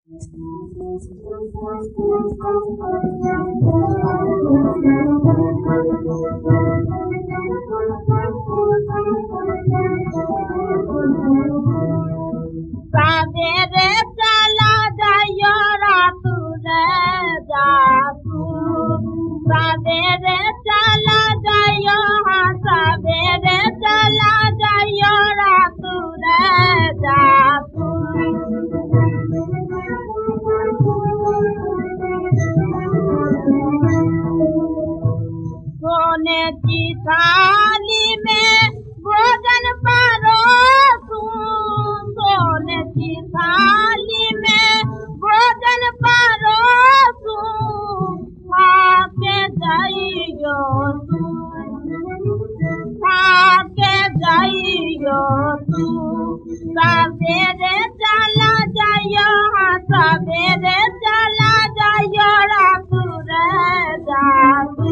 सवेरे चला जाइयो रात रे जातू, सवेरे चला जाइयो, हाँ सवेरे चला जाइयो रात रे जातू। सोने की थाली में भोजन परोसूं, सोने की थाली में भोजन परोसूं, खाके जाइयो तू, खाके जाइयो तू। सवेरे चला जाइयो, हाँ सवेरे चला जाइयो रात रे जातू।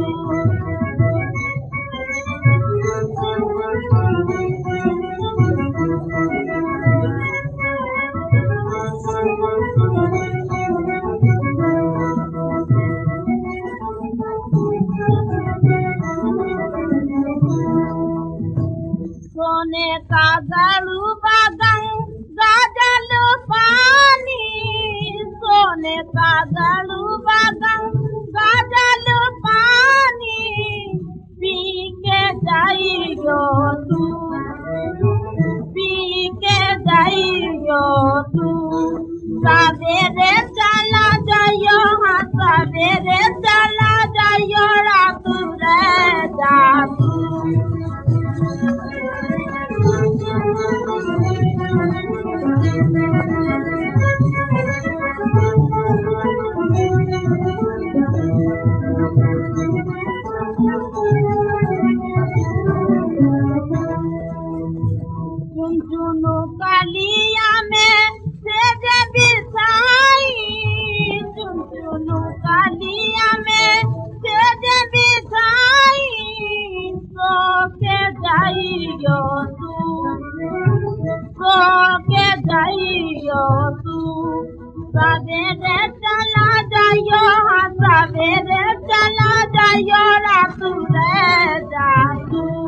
सोने का गरुबा गंगा जल पानी, सोने का गरुबा गंगा जल पानी, पी के जाइयो तू, पी के जाइयो तू। सवेरे चला जाइयो, हाँ सवेरे चला जाइयो रात रे जातू। चुनचुनु कलिया में सेज बिछाई, चुनचुनु कलिया में सेज बिछाई, सो के जाइयो तू, सो के जाइयो तू। सवेरे चला जाइयो, हाँ सवेरे चला जाइयो रात रे जातू।